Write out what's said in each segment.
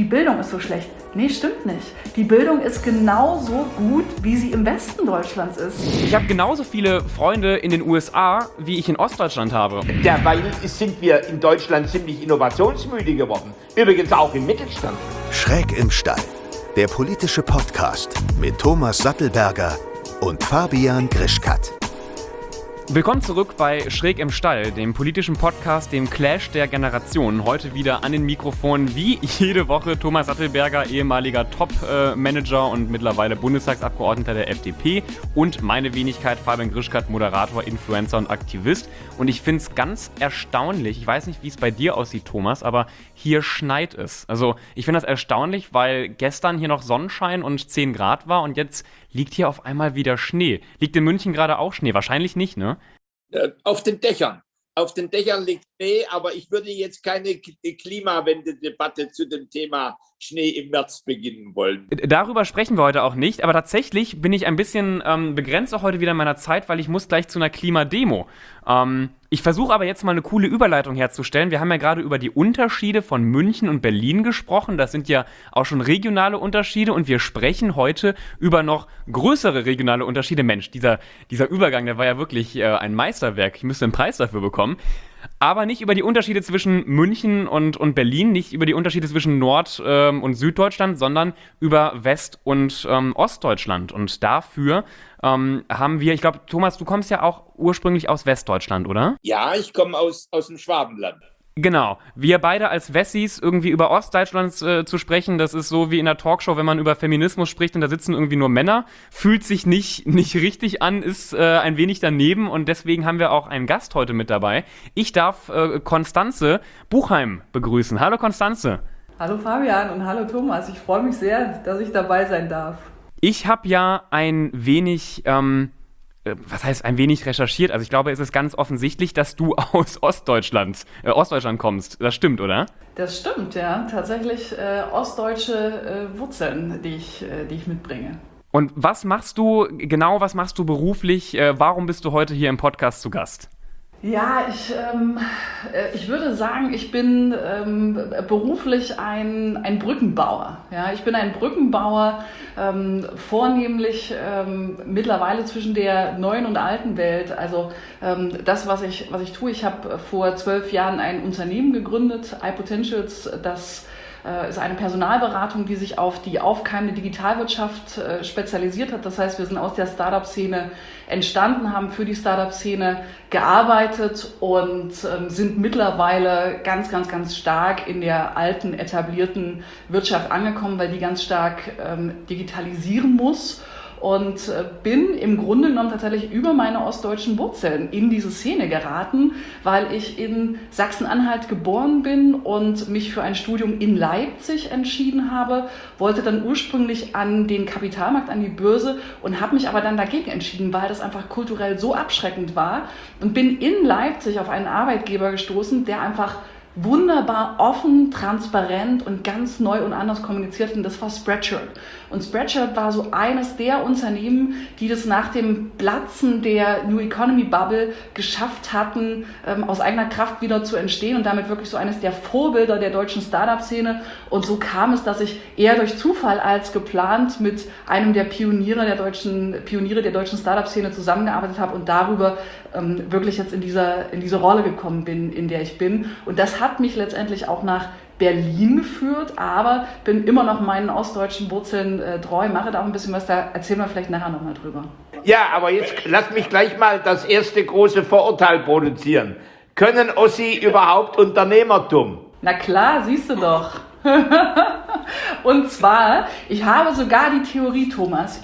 die Bildung ist so schlecht. Nee, stimmt nicht. Die Bildung ist genauso gut, wie sie im Westen Deutschlands ist. Ich habe genauso viele Freunde in den USA, wie ich in Ostdeutschland habe. Derweil sind wir in Deutschland ziemlich innovationsmüde geworden. Übrigens auch im Mittelstand. Schräg im Stall. Der politische Podcast mit Thomas Sattelberger und Fabian Grischkat. Willkommen zurück bei Schräg im Stall, dem politischen Podcast, dem Clash der Generationen. Heute wieder an den Mikrofonen wie jede Woche Thomas Sattelberger, ehemaliger Top-Manager und mittlerweile Bundestagsabgeordneter der FDP und meine Wenigkeit Fabian Grischkat, Moderator, Influencer und Aktivist. Und ich finde es ganz erstaunlich, ich weiß nicht, wie es bei dir aussieht, Thomas, aber hier schneit es. Also ich finde das erstaunlich, weil gestern hier noch Sonnenschein und 10 Grad war und jetzt liegt hier auf einmal wieder Schnee. Liegt in München gerade auch Schnee? Wahrscheinlich nicht, ne? Auf den Dächern. Auf den Dächern liegt Schnee, aber ich würde jetzt keine Klimawendedebatte zu dem Thema Schnee im März beginnen wollen. Darüber sprechen wir heute auch nicht, aber tatsächlich bin ich ein bisschen begrenzt auch heute wieder in meiner Zeit, weil ich muss gleich zu einer Klimademo. Ich versuche aber jetzt mal eine coole Überleitung herzustellen. Wir haben ja gerade über die Unterschiede von München und Berlin gesprochen. Das sind ja auch schon regionale Unterschiede und wir sprechen heute über noch größere regionale Unterschiede. Mensch, dieser Übergang, der war ja wirklich ein Meisterwerk. Ich müsste einen Preis dafür bekommen. Aber nicht über die Unterschiede zwischen München und Berlin, nicht über die Unterschiede zwischen Nord- und Süddeutschland, sondern über West- und Ostdeutschland. Und dafür haben wir, ich glaube, Thomas, du kommst ja auch ursprünglich aus Westdeutschland, oder? Ja, ich komme aus dem Schwabenland. Genau. Wir beide als Wessis irgendwie über Ostdeutschland zu sprechen, das ist so wie in der Talkshow, wenn man über Feminismus spricht und da sitzen irgendwie nur Männer, fühlt sich nicht richtig an, ist ein wenig daneben und deswegen haben wir auch einen Gast heute mit dabei. Ich darf Constanze Buchheim begrüßen. Hallo Constanze. Hallo Fabian und hallo Thomas. Ich freue mich sehr, dass ich dabei sein darf. Ich habe ja ein wenig... was heißt ein wenig recherchiert? Also ich glaube, es ist ganz offensichtlich, dass du aus Ostdeutschland kommst. Das stimmt, oder? Das stimmt, ja. Tatsächlich ostdeutsche Wurzeln, die ich mitbringe. Und was machst du beruflich? Warum bist du heute hier im Podcast zu Gast? Ja, ich würde sagen, ich bin beruflich ein Brückenbauer. Ja, ich bin ein Brückenbauer, vornehmlich mittlerweile zwischen der neuen und alten Welt. Also das, was ich tue, ich habe vor 12 Jahren ein Unternehmen gegründet, iPotentials, das ist eine Personalberatung, die sich auf die aufkeimende Digitalwirtschaft spezialisiert hat. Das heißt, wir sind aus der Startup-Szene entstanden, haben für die Startup-Szene gearbeitet und sind mittlerweile ganz, ganz, ganz stark in der alten, etablierten Wirtschaft angekommen, weil die ganz stark digitalisieren muss. Und bin im Grunde genommen tatsächlich über meine ostdeutschen Wurzeln in diese Szene geraten, weil ich in Sachsen-Anhalt geboren bin und mich für ein Studium in Leipzig entschieden habe, wollte dann ursprünglich an den Kapitalmarkt, an die Börse und habe mich aber dann dagegen entschieden, weil das einfach kulturell so abschreckend war und bin in Leipzig auf einen Arbeitgeber gestoßen, der einfach wunderbar offen, transparent und ganz neu und anders kommuniziert und das war Spreadshirt. Und Spreadshirt war so eines der Unternehmen, die das nach dem Platzen der New Economy Bubble geschafft hatten, aus eigener Kraft wieder zu entstehen und damit wirklich so eines der Vorbilder der deutschen Startup-Szene. Und so kam es, dass ich eher durch Zufall als geplant mit einem der Pioniere der deutschen Startup-Szene zusammengearbeitet habe und darüber wirklich jetzt in diese Rolle gekommen bin, in der ich bin. Und das hat mich letztendlich auch nach Berlin geführt, aber bin immer noch meinen ostdeutschen Wurzeln treu, mache da auch ein bisschen was, da erzählen wir vielleicht nachher nochmal drüber. Ja, aber jetzt lass mich gleich mal das erste große Vorurteil produzieren. Können Ossi überhaupt Unternehmertum? Na klar, siehst du doch. Und zwar, ich habe sogar die Theorie, Thomas,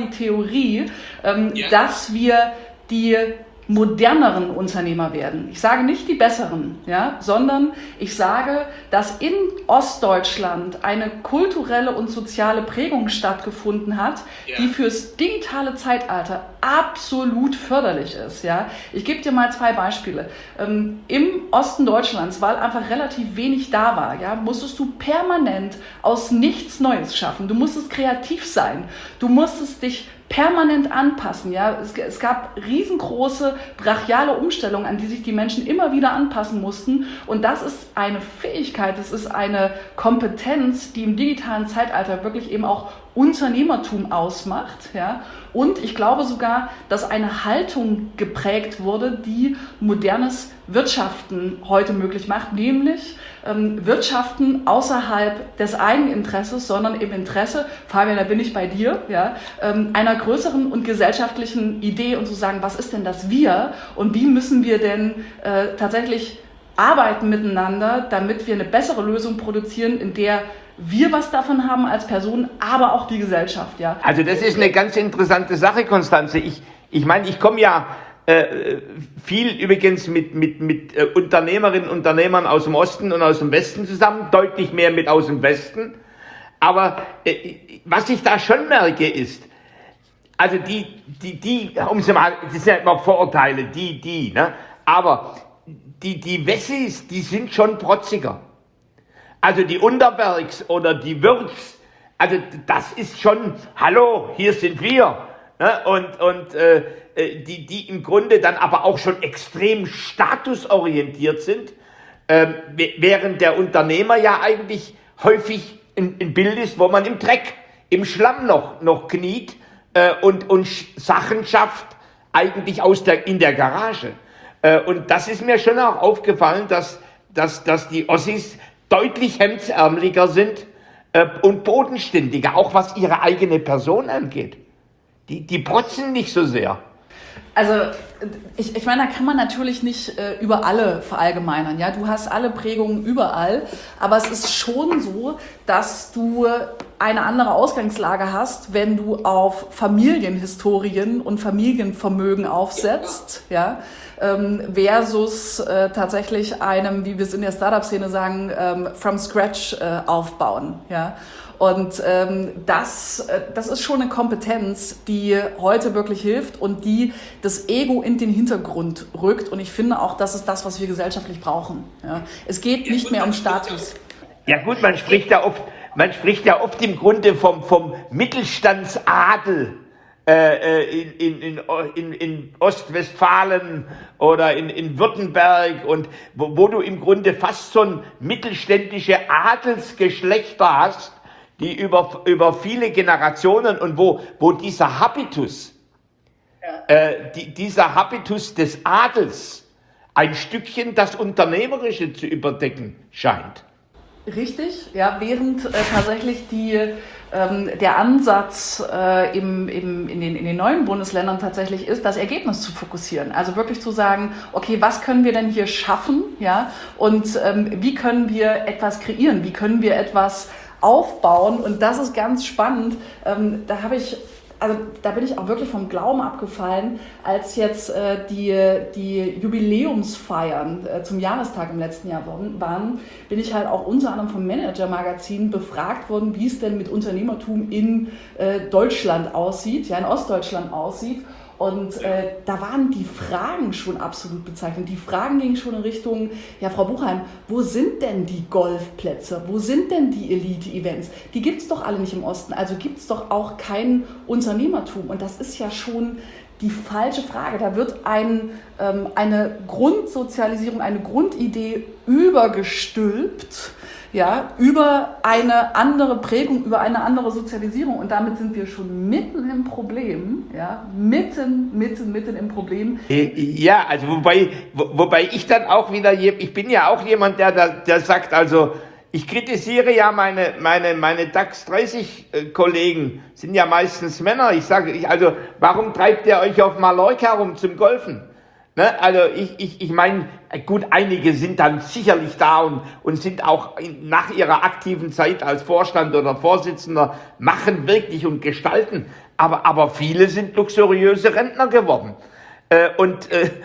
dass wir die moderneren Unternehmer werden. Ich sage nicht die besseren, ja, sondern ich sage, dass in Ostdeutschland eine kulturelle und soziale Prägung stattgefunden hat, die fürs digitale Zeitalter absolut förderlich ist. Ja. Ich gebe dir mal 2 Beispiele. Im Osten Deutschlands, weil einfach relativ wenig da war, ja, musstest du permanent aus nichts Neues schaffen. Du musstest kreativ sein. Du musstest dich permanent anpassen. Ja? Es gab riesengroße brachiale Umstellungen, an die sich die Menschen immer wieder anpassen mussten. Und das ist eine Fähigkeit, das ist eine Kompetenz, die im digitalen Zeitalter wirklich eben auch Unternehmertum ausmacht. Ja? Und ich glaube sogar, dass eine Haltung geprägt wurde, die modernes Wirtschaften heute möglich macht, nämlich Wirtschaften außerhalb des Eigeninteresses, sondern im Interesse, Fabian, da bin ich bei dir, ja, einer größeren und gesellschaftlichen Idee und zu sagen, was ist denn das Wir und wie müssen wir denn tatsächlich arbeiten miteinander, damit wir eine bessere Lösung produzieren, in der wir was davon haben als Personen, aber auch die Gesellschaft. Ja. Also das ist eine ganz interessante Sache, Konstanze. Ich meine, ich komme ja viel übrigens mit Unternehmerinnen und Unternehmern aus dem Osten und aus dem Westen zusammen, deutlich mehr mit aus dem Westen. Aber was ich da schon merke ist, also das sind ja immer Vorurteile, ne? Aber die Wessis, die sind schon protziger. Also die Unterbergs oder die Würz, also das ist schon, hallo, hier sind wir. Ne? Und die im Grunde dann aber auch schon extrem statusorientiert sind, während der Unternehmer ja eigentlich häufig ein Bild ist, wo man im Dreck, im Schlamm noch kniet und Sachen schafft, eigentlich in der Garage. Und das ist mir schon auch aufgefallen, dass die Ossis deutlich hemdsärmeliger sind und bodenständiger, auch was ihre eigene Person angeht. Die protzen nicht so sehr. Also ich meine, da kann man natürlich nicht über alle verallgemeinern. Ja? Du hast alle Prägungen überall, aber es ist schon so, dass du eine andere Ausgangslage hast, wenn du auf Familienhistorien und Familienvermögen aufsetzt, ja? Versus tatsächlich einem, wie wir es in der Startup-Szene sagen, from scratch aufbauen. Ja? Und das ist schon eine Kompetenz, die heute wirklich hilft und die das Ego in den Hintergrund rückt. Und ich finde auch, das ist das, was wir gesellschaftlich brauchen. Ja? Es geht nicht mehr um Status. Ja gut, man spricht ja oft im Grunde vom Mittelstandsadel in Ostwestfalen oder in Württemberg und wo du im Grunde fast so ein mittelständische Adelsgeschlechter hast, die über viele Generationen und wo dieser Habitus, dieser Habitus des Adels ein Stückchen das Unternehmerische zu überdecken scheint. Richtig, ja, während tatsächlich der Ansatz in den neuen Bundesländern tatsächlich ist, das Ergebnis zu fokussieren. Also wirklich zu sagen, okay, was können wir denn hier schaffen, ja, und wie können wir etwas kreieren, wie können wir etwas aufbauen, und das ist ganz spannend. Da bin ich auch wirklich vom Glauben abgefallen, als jetzt die Jubiläumsfeiern zum Jahrestag im letzten Jahr waren, bin ich halt auch unter anderem vom Manager-Magazin befragt worden, wie es denn mit Unternehmertum in Deutschland aussieht, ja, in Ostdeutschland aussieht. Und da waren die Fragen schon absolut bezeichnend. Die Fragen gingen schon in Richtung, ja, Frau Buchheim, wo sind denn die Golfplätze? Wo sind denn die Elite-Events? Die gibt es doch alle nicht im Osten. Also gibt es doch auch kein Unternehmertum. Und das ist ja schon die falsche Frage. Da wird eine Grundsozialisierung, eine Grundidee übergestülpt, ja, über eine andere Prägung, über eine andere Sozialisierung, und damit sind wir schon mitten im Problem, ja, mitten im Problem. Ja, also wobei ich dann auch wieder, ich bin ja auch jemand, der sagt, also ich kritisiere ja meine DAX 30 Kollegen, sind ja meistens Männer. Ich sage, also warum treibt ihr euch auf Mallorca rum zum Golfen? Ne? Also ich meine, gut, einige sind dann sicherlich da und sind auch nach ihrer aktiven Zeit als Vorstand oder Vorsitzender, machen wirklich und gestalten. Aber viele sind luxuriöse Rentner geworden. Und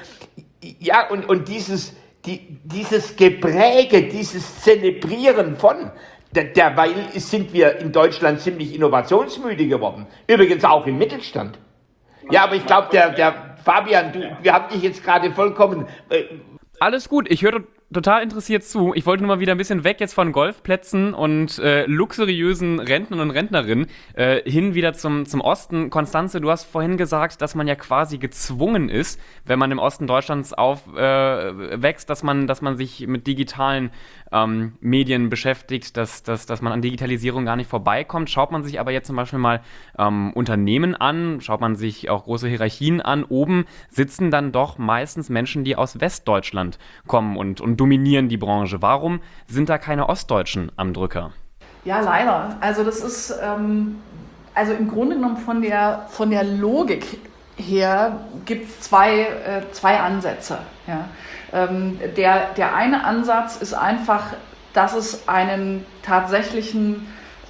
dieses Gepräge, dieses Zelebrieren von, derweil sind wir in Deutschland ziemlich innovationsmüde geworden. Übrigens auch im Mittelstand. Ja, aber ich glaube, der Fabian, wir haben dich jetzt gerade vollkommen... Alles gut, ich höre total interessiert zu. Ich wollte nur mal wieder ein bisschen weg jetzt von Golfplätzen und luxuriösen Rentnern und Rentnerinnen hin wieder zum Osten. Konstanze, du hast vorhin gesagt, dass man ja quasi gezwungen ist, wenn man im Osten Deutschlands aufwächst, dass man sich mit digitalen Medien beschäftigt, dass man an Digitalisierung gar nicht vorbeikommt. Schaut man sich aber jetzt zum Beispiel mal Unternehmen an, schaut man sich auch große Hierarchien an, oben sitzen dann doch meistens Menschen, die aus Westdeutschland kommen und dominieren die Branche. Warum sind da keine Ostdeutschen am Drücker? Ja, leider. Also das ist also im Grunde genommen von der Logik her gibt es zwei Ansätze. Ja. Der eine Ansatz ist einfach, dass es einen tatsächlichen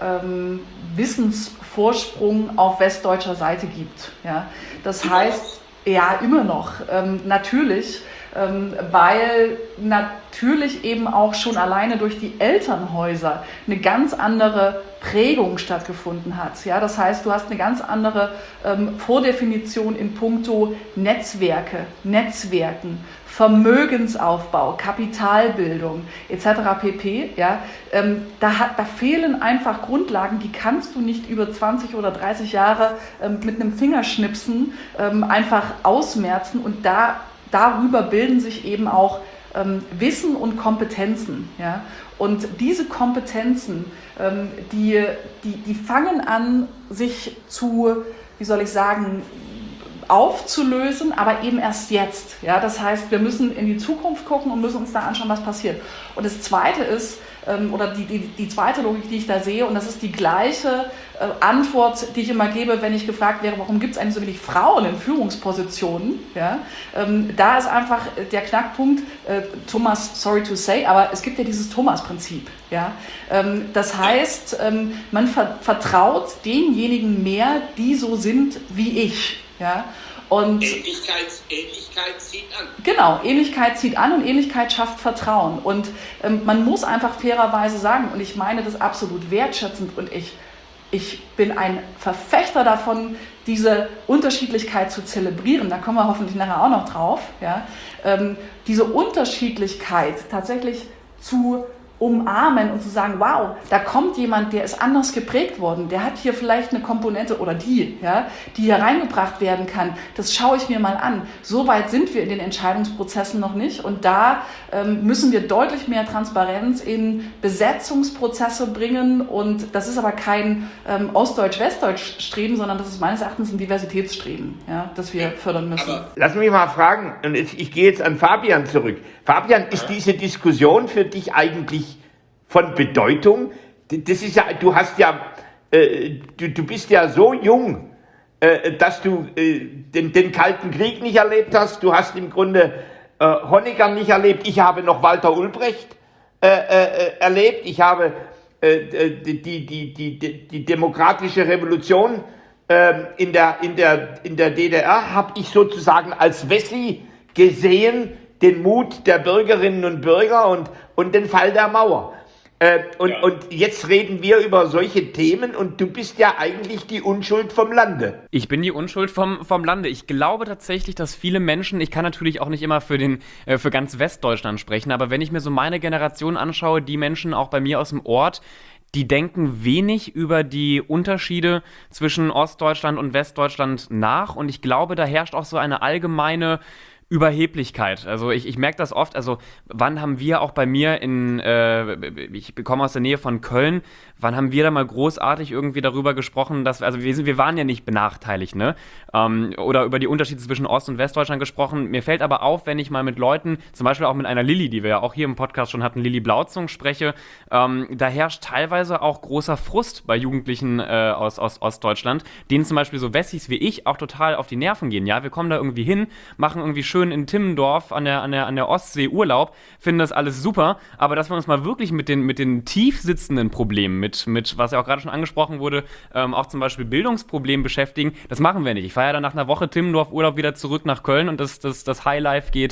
Wissensvorsprung auf westdeutscher Seite gibt. Ja. Das heißt, ja, immer noch, natürlich, weil natürlich eben auch schon alleine durch die Elternhäuser eine ganz andere Prägung stattgefunden hat. Ja, das heißt, du hast eine ganz andere Vordefinition in puncto Netzwerken, Vermögensaufbau, Kapitalbildung etc. pp. Ja, da fehlen einfach Grundlagen, die kannst du nicht über 20 oder 30 Jahre mit einem Fingerschnipsen einfach ausmerzen, und darüber bilden sich eben auch Wissen und Kompetenzen. Ja? Und diese Kompetenzen, die fangen an, sich aufzulösen, aber eben erst jetzt. Ja? Das heißt, wir müssen in die Zukunft gucken und müssen uns da anschauen, was passiert. Und das Zweite ist, oder die zweite Logik, die ich da sehe, und das ist die gleiche Antwort, die ich immer gebe, wenn ich gefragt wäre, warum gibt es eigentlich so wenig Frauen in Führungspositionen? Ja? Da ist einfach der Knackpunkt, Thomas, sorry to say, aber es gibt ja dieses Thomas-Prinzip. Ja? Das heißt, man vertraut denjenigen mehr, die so sind wie ich. Ja? Und Ähnlichkeit zieht an. Genau, Ähnlichkeit zieht an und Ähnlichkeit schafft Vertrauen. Und man muss einfach fairerweise sagen, und ich meine das absolut wertschätzend, und ich bin ein Verfechter davon, diese Unterschiedlichkeit zu zelebrieren, da kommen wir hoffentlich nachher auch noch drauf, ja? Diese Unterschiedlichkeit tatsächlich zu umarmen und zu sagen, wow, da kommt jemand, der ist anders geprägt worden, der hat hier vielleicht eine Komponente oder die hier reingebracht werden kann, das schaue ich mir mal an. So weit sind wir in den Entscheidungsprozessen noch nicht, und da müssen wir deutlich mehr Transparenz in Besetzungsprozesse bringen, und das ist aber kein Ostdeutsch-Westdeutsch-Streben, sondern das ist meines Erachtens ein Diversitätsstreben, ja, das wir fördern müssen. Lass mich mal fragen, und ich gehe jetzt an Fabian zurück. Fabian, ist diese Diskussion für dich eigentlich von Bedeutung? Das ist ja, du bist ja so jung, dass du den Kalten Krieg nicht erlebt hast. Du hast im Grunde Honecker nicht erlebt. Ich habe noch Walter Ulbricht erlebt. Ich habe die demokratische Revolution in der DDR habe ich sozusagen als Wessi gesehen, den Mut der Bürgerinnen und Bürger und den Fall der Mauer. Und jetzt reden wir über solche Themen, und du bist ja eigentlich die Unschuld vom Lande. Ich bin die Unschuld vom Lande. Ich glaube tatsächlich, dass viele Menschen, ich kann natürlich auch nicht immer für ganz Westdeutschland sprechen, aber wenn ich mir so meine Generation anschaue, die Menschen auch bei mir aus dem Ort, die denken wenig über die Unterschiede zwischen Ostdeutschland und Westdeutschland nach, und ich glaube, da herrscht auch so eine allgemeine Überheblichkeit. Also ich merke das oft, also wann haben wir auch bei mir ich komme aus der Nähe von Köln, wann haben wir da mal großartig irgendwie darüber gesprochen, dass, also wir waren ja nicht benachteiligt, ne? Oder über die Unterschiede zwischen Ost- und Westdeutschland gesprochen. Mir fällt aber auf, wenn ich mal mit Leuten, zum Beispiel auch mit einer Lilly, die wir ja auch hier im Podcast schon hatten, Lilly Blauzung, spreche, da herrscht teilweise auch großer Frust bei Jugendlichen aus Ostdeutschland, denen zum Beispiel so Wessis wie ich auch total auf die Nerven gehen. Ja, wir kommen da irgendwie hin, machen irgendwie schön in Timmendorf an der Ostsee Urlaub, finden das alles super, aber dass wir uns mal wirklich mit den tief sitzenden Problemen, mit was ja auch gerade schon angesprochen wurde, auch zum Beispiel Bildungsproblemen beschäftigen, das machen wir nicht. Ich fahre ja dann nach einer Woche Timmendorf Urlaub wieder zurück nach Köln, und das Highlife geht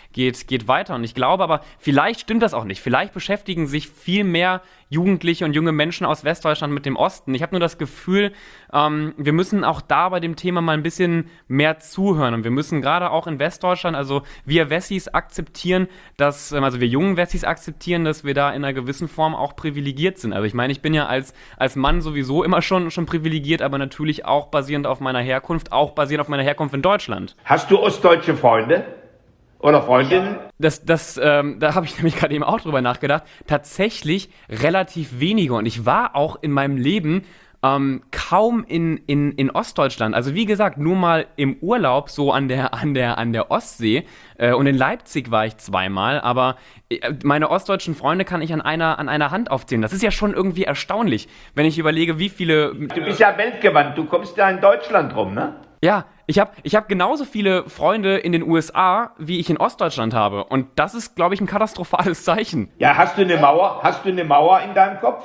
geht weiter. Und ich glaube aber, vielleicht stimmt das auch nicht. Vielleicht beschäftigen sich viel mehr Jugendliche und junge Menschen aus Westdeutschland mit dem Osten. Ich habe nur das Gefühl, wir müssen auch da bei dem Thema mal ein bisschen mehr zuhören. Und wir müssen gerade auch in Westdeutschland, also wir Wessis akzeptieren, also wir jungen Wessis akzeptieren, dass wir da in einer gewissen Form auch privilegiert sind. Also ich meine, ich bin ja als Mann sowieso immer schon privilegiert, aber natürlich auch basierend auf meiner Herkunft, in Deutschland. Hast du ostdeutsche Freunde oder Freundinnen? Da habe ich nämlich gerade eben auch drüber nachgedacht. Tatsächlich relativ wenige. Und ich war auch in meinem Leben kaum in Ostdeutschland. Also wie gesagt, nur mal im Urlaub so an der Ostsee. Und in Leipzig war ich zweimal. Aber meine ostdeutschen Freunde kann ich an einer Hand aufzählen. Das ist ja schon irgendwie erstaunlich, wenn ich überlege, wie viele... Du bist ja weltgewandt. Du kommst ja in Deutschland rum, ne? Ja, ich hab genauso viele Freunde in den USA, wie ich in Ostdeutschland habe. Und das ist, glaube ich, ein katastrophales Zeichen. Ja, hast du eine Mauer in deinem Kopf?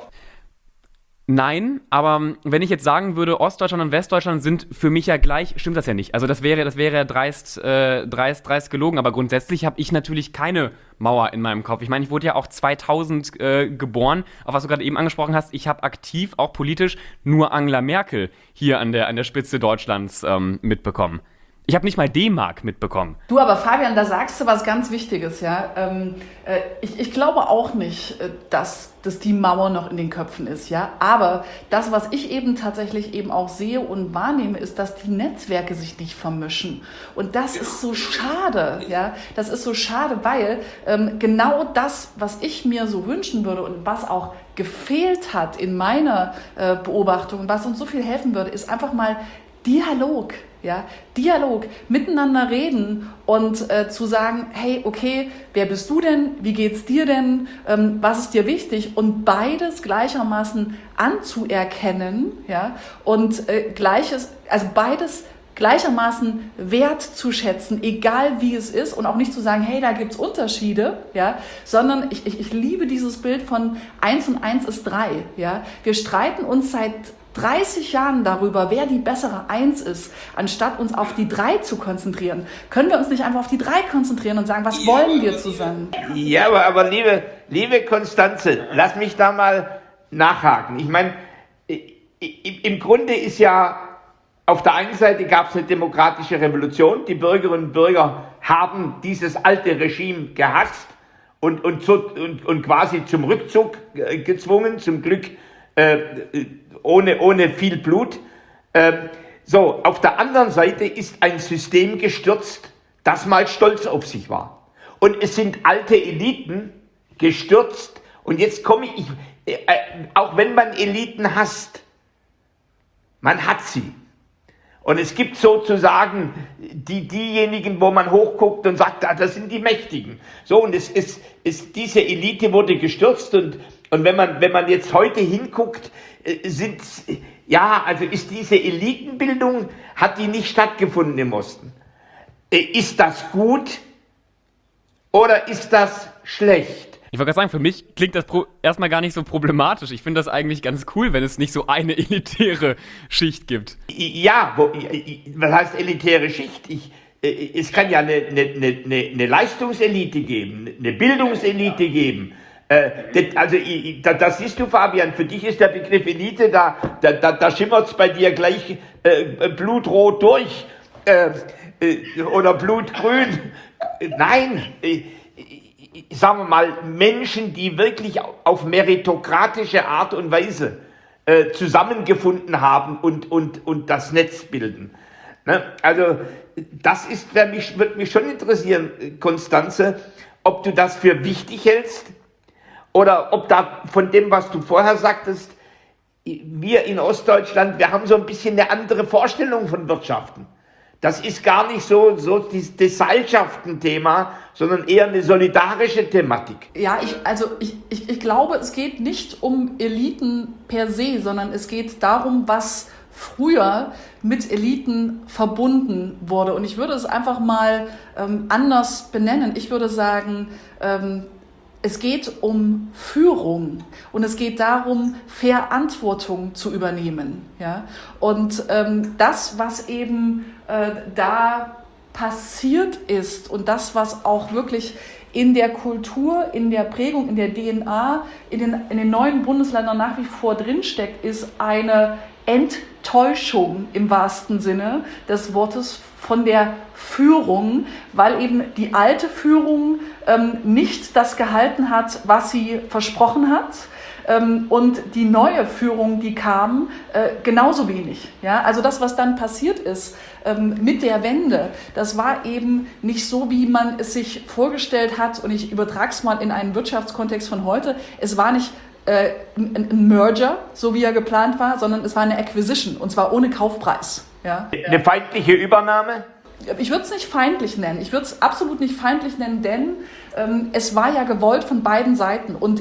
Nein, aber wenn ich jetzt sagen würde, Ostdeutschland und Westdeutschland sind für mich ja gleich, stimmt das ja nicht. Also das wäre dreist gelogen, aber grundsätzlich habe ich natürlich keine Mauer in meinem Kopf. Ich meine, ich wurde ja auch 2000 geboren, auf was du gerade eben angesprochen hast. Ich habe aktiv, auch politisch, nur Angela Merkel hier an der Spitze Deutschlands mitbekommen. Ich habe nicht mal D-Mark mitbekommen. Du, aber Fabian, da sagst du was ganz Wichtiges, ja. Ich glaube auch nicht, dass die Mauer noch in den Köpfen ist, ja. Aber das, was ich eben tatsächlich eben auch sehe und wahrnehme, ist, dass die Netzwerke sich nicht vermischen. Und das ist so schade, ja. Das ist so schade, weil genau das, was ich mir so wünschen würde und was auch gefehlt hat in meiner Beobachtung, was uns so viel helfen würde, ist einfach mal Dialog. Ja, Dialog, miteinander reden und zu sagen, hey, okay, wer bist du denn? Wie geht's dir denn? Was ist dir wichtig? Und beides gleichermaßen anzuerkennen, ja, und beides gleichermaßen wertzuschätzen, egal wie es ist, und auch nicht zu sagen, hey, da gibt's Unterschiede, ja, sondern ich liebe dieses Bild von 1 und 1 ist 3, ja. Wir streiten uns seit 30 Jahren darüber, wer die bessere 1 ist, anstatt uns auf die 3 zu konzentrieren. Können wir uns nicht einfach auf die 3 konzentrieren und sagen, was wollen wir zusammen? Ja, aber liebe Konstanze, lass mich da mal nachhaken. Ich meine, im Grunde ist ja, auf der einen Seite gab es eine demokratische Revolution. Die Bürgerinnen und Bürger haben dieses alte Regime gehasst und quasi zum Rückzug gezwungen, zum Glück ohne viel Blut. Auf der anderen Seite ist ein System gestürzt, das mal stolz auf sich war. Und es sind alte Eliten gestürzt. Und jetzt komme ich, auch wenn man Eliten hasst, man hat sie. Und es gibt sozusagen diejenigen, wo man hochguckt und sagt, das sind die Mächtigen. So, und diese Elite wurde gestürzt und wenn man jetzt heute hinguckt, ist diese Elitenbildung, hat die nicht stattgefunden im Osten. Ist das gut oder ist das schlecht? Ich wollte gerade sagen, für mich klingt das erstmal gar nicht so problematisch. Ich finde das eigentlich ganz cool, wenn es nicht so eine elitäre Schicht gibt. Ja, was heißt elitäre Schicht? Es kann ja eine Leistungselite geben, eine Bildungselite geben. Das siehst du, Fabian, für dich ist der Begriff Elite, da schimmert es bei dir gleich blutrot durch oder blutgrün. Nein, sagen wir mal, Menschen, die wirklich auf meritokratische Art und Weise zusammengefunden haben und das Netz bilden. Ne? Also das würde mich schon interessieren, Konstanze, ob du das für wichtig hältst oder ob da von dem, was du vorher sagtest, wir in Ostdeutschland, wir haben so ein bisschen eine andere Vorstellung von Wirtschaften. Das ist gar nicht so das Seilschaften-Thema, sondern eher eine solidarische Thematik. Ja, ich glaube, es geht nicht um Eliten per se, sondern es geht darum, was früher mit Eliten verbunden wurde. Und ich würde es einfach mal anders benennen. Ich würde sagen, es geht um Führung und es geht darum, Verantwortung zu übernehmen. Ja? Und das, was eben da passiert ist und das, was auch wirklich in der Kultur, in der Prägung, in der DNA, in den neuen Bundesländern nach wie vor drinsteckt, ist eine Enttäuschung im wahrsten Sinne des Wortes von der Führung, weil eben die alte Führung nicht das gehalten hat, was sie versprochen hat. Und die neue Führung, die kam, genauso wenig. Ja? Also das, was dann passiert ist mit der Wende, das war eben nicht so, wie man es sich vorgestellt hat. Und ich übertrage es mal in einen Wirtschaftskontext von heute. Es war nicht ein Merger, so wie er geplant war, sondern es war eine Acquisition, und zwar ohne Kaufpreis. Ja? Eine feindliche Übernahme? Ich würde es nicht feindlich nennen. Ich würde es absolut nicht feindlich nennen, denn es war ja gewollt von beiden Seiten. Und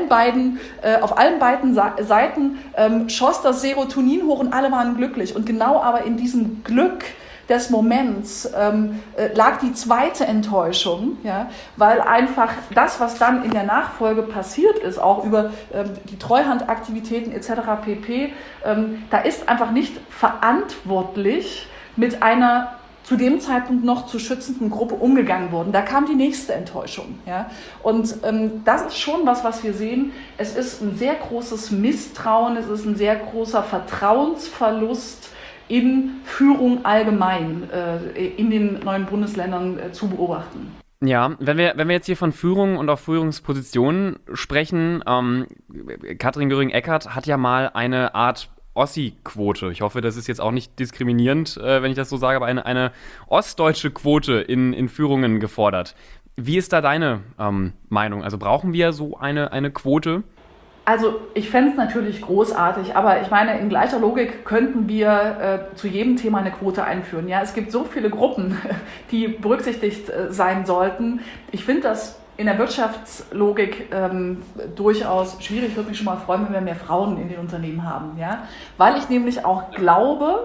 auf allen beiden Seiten schoss das Serotonin hoch und alle waren glücklich. Und genau aber in diesem Glück des Moments lag die zweite Enttäuschung, ja, weil einfach das, was dann in der Nachfolge passiert ist, auch über die Treuhandaktivitäten etc. pp., da ist einfach nicht verantwortlich mit einer zu dem Zeitpunkt noch zu schützenden Gruppe umgegangen worden. Da kam die nächste Enttäuschung. Ja? Und das ist schon was wir sehen. Es ist ein sehr großes Misstrauen, es ist ein sehr großer Vertrauensverlust in Führung allgemein in den neuen Bundesländern zu beobachten. Ja, wenn wir jetzt hier von Führung und auch Führungspositionen sprechen, Katrin Göring-Eckardt hat ja mal eine Art Ossi-Quote. Ich hoffe, das ist jetzt auch nicht diskriminierend, wenn ich das so sage, aber eine ostdeutsche Quote in Führungen gefordert. Wie ist da deine Meinung? Also brauchen wir so eine Quote? Also ich fände es natürlich großartig, aber ich meine, in gleicher Logik könnten wir zu jedem Thema eine Quote einführen. Ja, es gibt so viele Gruppen, die berücksichtigt sein sollten. Ich finde das in der Wirtschaftslogik durchaus schwierig. Ich würde mich schon mal freuen, wenn wir mehr Frauen in den Unternehmen haben. Ja? Weil ich nämlich auch glaube,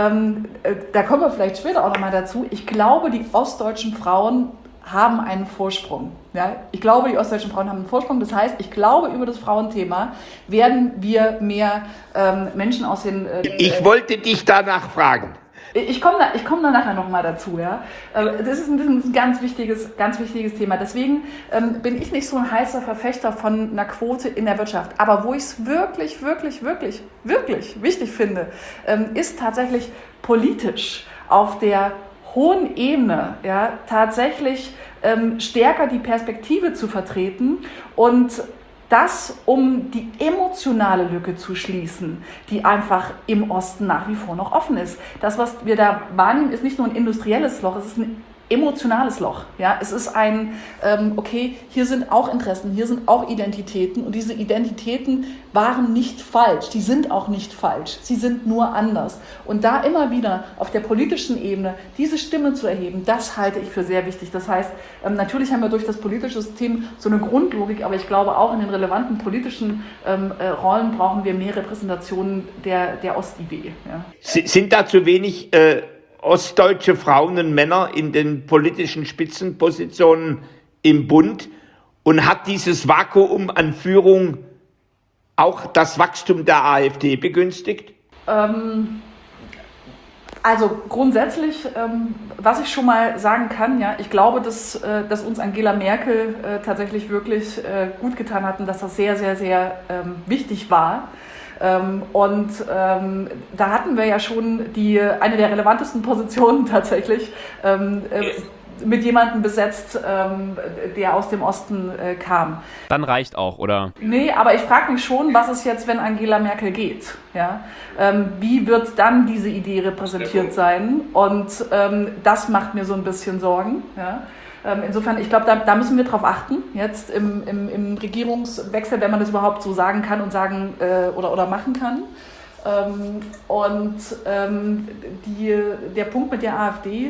da kommen wir vielleicht später auch nochmal dazu, ich glaube, die ostdeutschen Frauen haben einen Vorsprung. Ja? Ich glaube, die ostdeutschen Frauen haben einen Vorsprung. Das heißt, ich glaube, über das Frauenthema werden wir mehr Menschen aus den... Ich wollte dich danach fragen. Ich komme da nachher nochmal dazu. Ja? Das ist ein ganz wichtiges Thema. Deswegen bin ich nicht so ein heißer Verfechter von einer Quote in der Wirtschaft. Aber wo ich es wirklich wichtig finde, ist tatsächlich politisch auf der hohen Ebene, ja, tatsächlich stärker die Perspektive zu vertreten und das, um die emotionale Lücke zu schließen, die einfach im Osten nach wie vor noch offen ist. Das, was wir da wahrnehmen, ist nicht nur ein industrielles Loch, es ist ein emotionales Loch. Ja? Es ist ein, okay, hier sind auch Interessen, hier sind auch Identitäten und diese Identitäten waren nicht falsch, die sind auch nicht falsch, sie sind nur anders. Und da immer wieder auf der politischen Ebene diese Stimme zu erheben, das halte ich für sehr wichtig. Das heißt, natürlich haben wir durch das politische System so eine Grundlogik, aber ich glaube auch in den relevanten politischen Rollen brauchen wir mehr Repräsentationen der Ostidee. Ja? Sind da zu wenig ostdeutsche Frauen und Männer in den politischen Spitzenpositionen im Bund und hat dieses Vakuum an Führung auch das Wachstum der AfD begünstigt? Also grundsätzlich, was ich schon mal sagen kann, ja, ich glaube, dass uns Angela Merkel tatsächlich wirklich gut getan hat und dass das sehr, sehr, sehr wichtig war. Und da hatten wir ja schon eine der relevantesten Positionen tatsächlich mit jemandem besetzt, der aus dem Osten kam. Dann reicht auch, oder? Nee, aber ich frage mich schon, was ist jetzt, wenn Angela Merkel geht? Ja? Wie wird dann diese Idee repräsentiert sein? Und das macht mir so ein bisschen Sorgen. Ja? Insofern, ich glaube, da müssen wir drauf achten, jetzt im Regierungswechsel, wenn man das überhaupt so sagen kann und sagen oder machen kann. Der Punkt mit der AfD,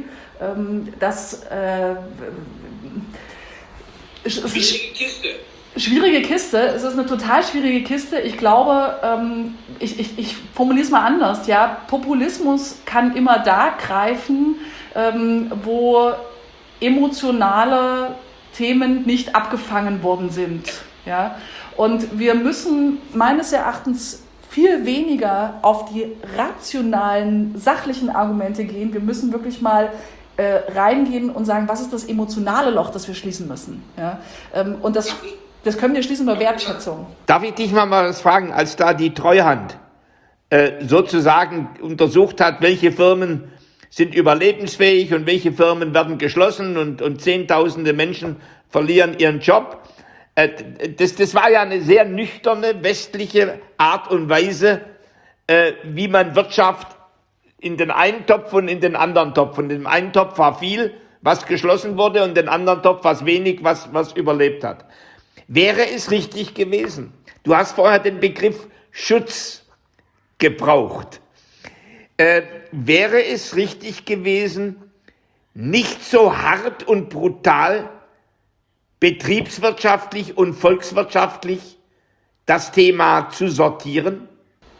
schwierige Kiste. Es ist eine total schwierige Kiste. Ich glaube, ich formuliere es mal anders. Ja? Populismus kann immer da greifen, wo emotionale Themen nicht abgefangen worden sind. Ja? Und wir müssen meines Erachtens viel weniger auf die rationalen, sachlichen Argumente gehen. Wir müssen wirklich mal reingehen und sagen, was ist das emotionale Loch, das wir schließen müssen. Ja? Und das können wir schließen über Wertschätzung. Darf ich dich mal was fragen, als da die Treuhand sozusagen untersucht hat, welche Firmen sind überlebensfähig und welche Firmen werden geschlossen und Zehntausende Menschen verlieren ihren Job. Das war ja eine sehr nüchterne westliche Art und Weise, wie man Wirtschaft in den einen Topf und in den anderen Topf. Und im einen Topf war viel, was geschlossen wurde, und in den anderen Topf war wenig, was überlebt hat. Wäre es richtig gewesen? Du hast vorher den Begriff Schutz gebraucht. Wäre es richtig gewesen, nicht so hart und brutal betriebswirtschaftlich und volkswirtschaftlich das Thema zu sortieren?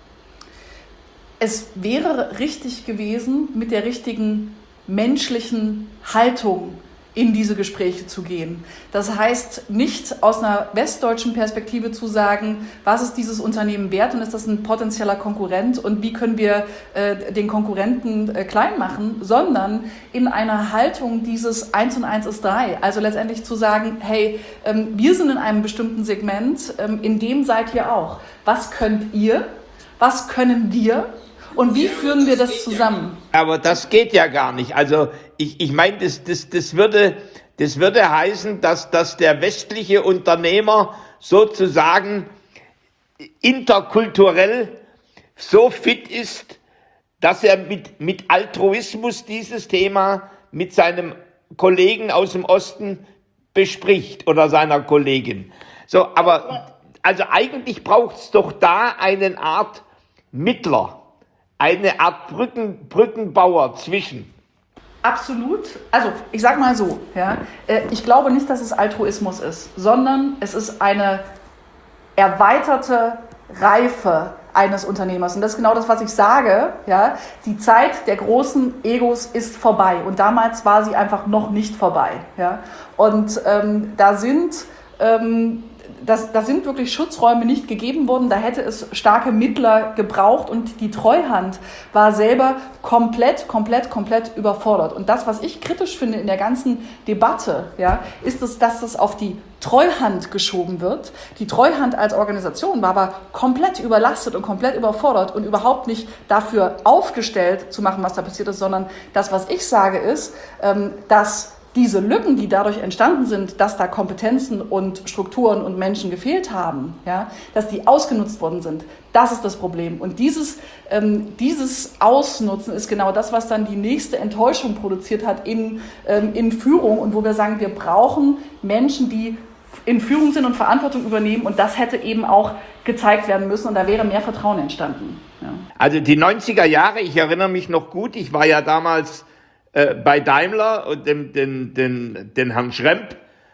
Es wäre richtig gewesen, mit der richtigen menschlichen Haltung in diese Gespräche zu gehen. Das heißt, nicht aus einer westdeutschen Perspektive zu sagen, was ist dieses Unternehmen wert und ist das ein potenzieller Konkurrent und wie können wir den Konkurrenten klein machen, sondern in einer Haltung dieses 1 und 1 ist 3. Also letztendlich zu sagen, hey, wir sind in einem bestimmten Segment, in dem seid ihr auch. Was könnt ihr? Was können wir? Und wie führen wir das zusammen? Aber das geht ja gar nicht. Also ich meine, das würde heißen, dass der westliche Unternehmer sozusagen interkulturell so fit ist, dass er mit Altruismus dieses Thema mit seinem Kollegen aus dem Osten bespricht oder seiner Kollegin. So, aber also eigentlich braucht es doch da eine Art Mittler, eine Art Brückenbauer zwischen. Absolut. Also ich sag mal so, ja, ich glaube nicht, dass es Altruismus ist, sondern es ist eine erweiterte Reife eines Unternehmers. Und das ist genau das, was ich sage. Ja, die Zeit der großen Egos ist vorbei. Und damals war sie einfach noch nicht vorbei. Ja. Und da sind wirklich Schutzräume nicht gegeben worden. Da hätte es starke Mittler gebraucht und die Treuhand war selber komplett überfordert. Und das, was ich kritisch finde in der ganzen Debatte, ja, ist es, dass das auf die Treuhand geschoben wird. Die Treuhand als Organisation war aber komplett überlastet und komplett überfordert und überhaupt nicht dafür aufgestellt zu machen, was da passiert ist, sondern das, was ich sage, ist, dass diese Lücken, die dadurch entstanden sind, dass da Kompetenzen und Strukturen und Menschen gefehlt haben, ja, dass die ausgenutzt worden sind, das ist das Problem. Und dieses Ausnutzen ist genau das, was dann die nächste Enttäuschung produziert hat in Führung und wo wir sagen, wir brauchen Menschen, die in Führung sind und Verantwortung übernehmen, und das hätte eben auch gezeigt werden müssen und da wäre mehr Vertrauen entstanden. Ja. Also die 90er Jahre, ich erinnere mich noch gut, ich war ja damals bei Daimler und den Herrn Schremp,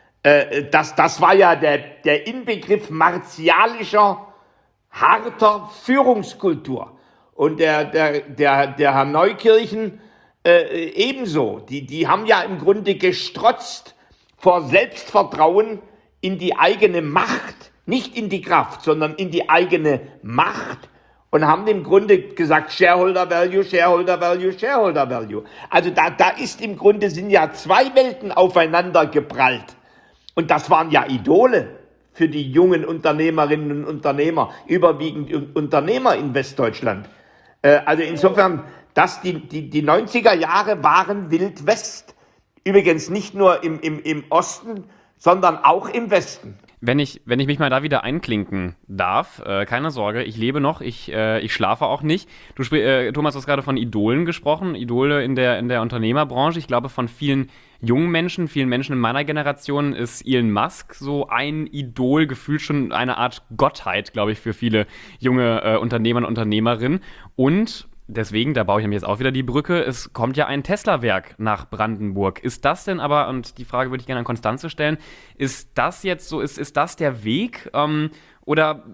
das war ja der Inbegriff martialischer, harter Führungskultur. Und der Herr Neukirchen ebenso. Die haben ja im Grunde gestrotzt vor Selbstvertrauen in die eigene Macht, nicht in die Kraft, sondern in die eigene Macht. Und haben im Grunde gesagt, Shareholder Value, Shareholder Value, Shareholder Value. Also da ist im Grunde, sind ja zwei Welten aufeinander geprallt. Und das waren ja Idole für die jungen Unternehmerinnen und Unternehmer, überwiegend Unternehmer in Westdeutschland. Also insofern, die 90er Jahre waren Wild West. Übrigens nicht nur im Osten, sondern auch im Westen. Wenn ich mich mal da wieder einklinken darf, keine Sorge, ich lebe noch, ich schlafe auch nicht. Thomas, du hast gerade von Idolen gesprochen, Idole in der Unternehmerbranche. Ich glaube, von vielen jungen Menschen, vielen Menschen in meiner Generation ist Elon Musk so ein Idol, gefühlt schon eine Art Gottheit, glaube ich, für viele junge Unternehmer und Unternehmerinnen. Und deswegen, da baue ich mir jetzt auch wieder die Brücke, es kommt ja ein Tesla-Werk nach Brandenburg. Ist das denn aber, und die Frage würde ich gerne an Konstanze stellen, ist das jetzt so, ist das der Weg oder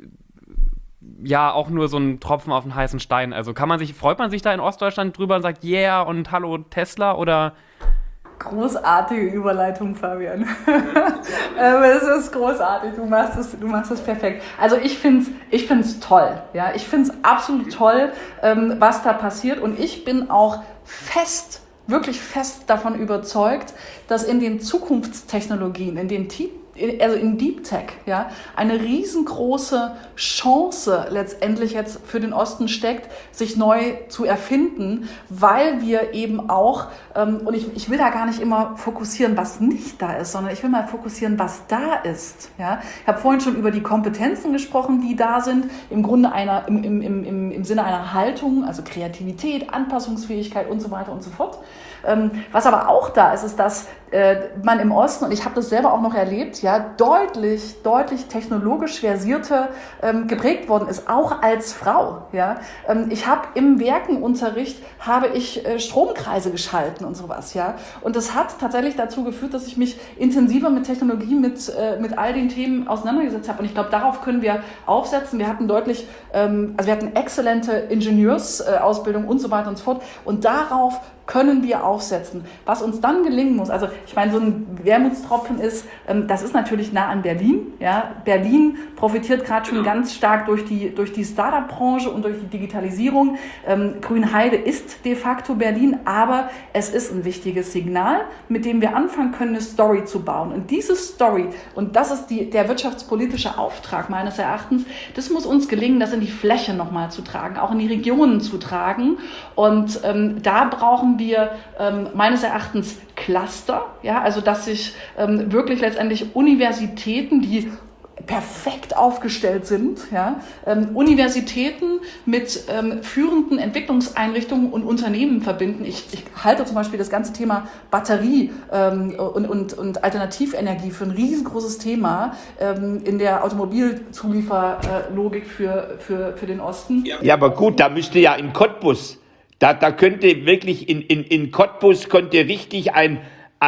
ja auch nur so ein Tropfen auf den heißen Stein? Also freut man sich da in Ostdeutschland drüber und sagt, yeah und hallo Tesla oder... Großartige Überleitung, Fabian. Es ist großartig, du machst es perfekt. Also ich find's toll. Ja? Ich finde es absolut toll, was da passiert. Und ich bin auch fest wirklich fest davon überzeugt, dass in den Zukunftstechnologien, in Deep Tech, ja, eine riesengroße Chance letztendlich jetzt für den Osten steckt, sich neu zu erfinden, weil wir eben auch, und ich will da gar nicht immer fokussieren, was nicht da ist, sondern ich will mal fokussieren, was da ist. Ja. Ich habe vorhin schon über die Kompetenzen gesprochen, die da sind, im Grunde im Sinne einer Haltung, also Kreativität, Anpassungsfähigkeit und so weiter und so fort. Was aber auch da ist, ist, dass man im Osten, und ich habe das selber auch noch erlebt, ja, deutlich technologisch versierter geprägt worden ist, auch als Frau. Ja. Ich habe im Werkenunterricht Stromkreise geschalten und sowas. Ja. Und das hat tatsächlich dazu geführt, dass ich mich intensiver mit Technologie, mit all den Themen auseinandergesetzt habe. Und ich glaube, darauf können wir aufsetzen. Wir hatten wir hatten exzellente Ingenieursausbildung und so weiter und so fort. Und darauf können wir aufsetzen. Was uns dann gelingen muss, also ich meine, so ein Wermutstropfen ist, das ist natürlich nah an Berlin. Ja. Berlin profitiert gerade schon ganz stark durch die Startup-Branche und durch die Digitalisierung. Grünheide ist de facto Berlin, aber es ist ein wichtiges Signal, mit dem wir anfangen können, eine Story zu bauen. Und diese Story, und das ist der wirtschaftspolitische Auftrag meines Erachtens, das muss uns gelingen, das in die Fläche nochmal zu tragen, auch in die Regionen zu tragen. Und da brauchen wir meines Erachtens Cluster, ja, also dass sich wirklich letztendlich Universitäten, die perfekt aufgestellt sind, ja, Universitäten mit führenden Entwicklungseinrichtungen und Unternehmen verbinden. Ich halte zum Beispiel das ganze Thema Batterie und Alternativenergie für ein riesengroßes Thema in der Automobilzulieferlogik für den Osten. Ja, aber gut, da müsste ja in Cottbus, da könnte wirklich in Cottbus könnte richtig ein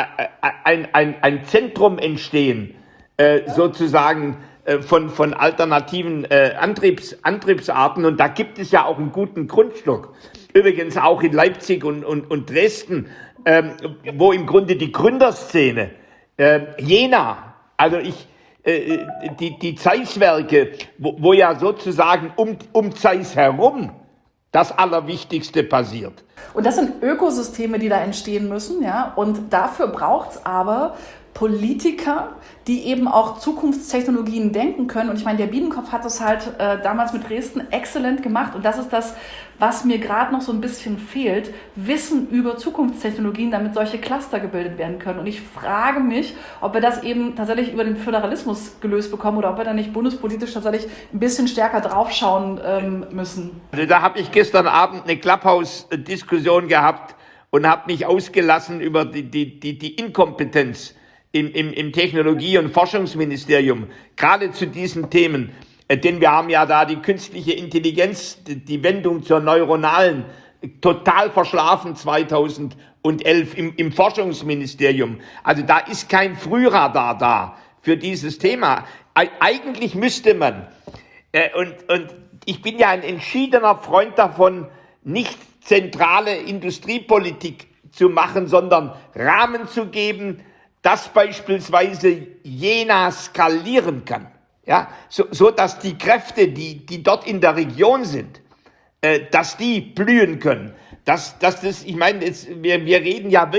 Zentrum entstehen, sozusagen von alternativen Antriebsarten. Und da gibt es ja auch einen guten Grundstock. Übrigens auch in Leipzig und Dresden, wo im Grunde die Gründerszene, Jena, also die Zeisswerke, wo ja sozusagen um Zeiss herum das Allerwichtigste passiert. Und das sind Ökosysteme, die da entstehen müssen, ja. Und dafür braucht es aber Politiker, die eben auch Zukunftstechnologien denken können. Und ich meine, der Biedenkopf hat das halt damals mit Dresden exzellent gemacht. Und das ist das, was mir gerade noch so ein bisschen fehlt. Wissen über Zukunftstechnologien, damit solche Cluster gebildet werden können. Und ich frage mich, ob wir das eben tatsächlich über den Föderalismus gelöst bekommen oder ob wir da nicht bundespolitisch tatsächlich ein bisschen stärker draufschauen müssen. Also da habe ich gestern Abend eine Clubhouse-Diskussion gehabt und habe mich ausgelassen über die Inkompetenz im Technologie- und Forschungsministerium, gerade zu diesen Themen. Denn wir haben ja da die künstliche Intelligenz, die Wendung zur neuronalen, total verschlafen 2011 im Forschungsministerium. Also da ist kein Frühradar da für dieses Thema. Eigentlich müsste man, und ich bin ja ein entschiedener Freund davon, nicht zentrale Industriepolitik zu machen, sondern Rahmen zu geben, dass beispielsweise Jena skalieren kann. Ja, so dass die Kräfte, die dort in der Region sind, dass die blühen können. Ich meine, wir reden ja